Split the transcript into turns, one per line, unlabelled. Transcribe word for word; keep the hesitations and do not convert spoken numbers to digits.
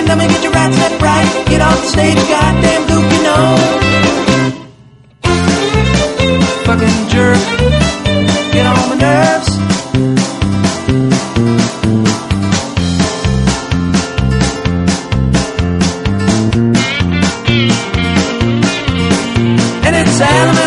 let me get your right step right. Get off the stage, goddamn goop, you know. Fucking jerk, get on my nerves. And it's Alabama.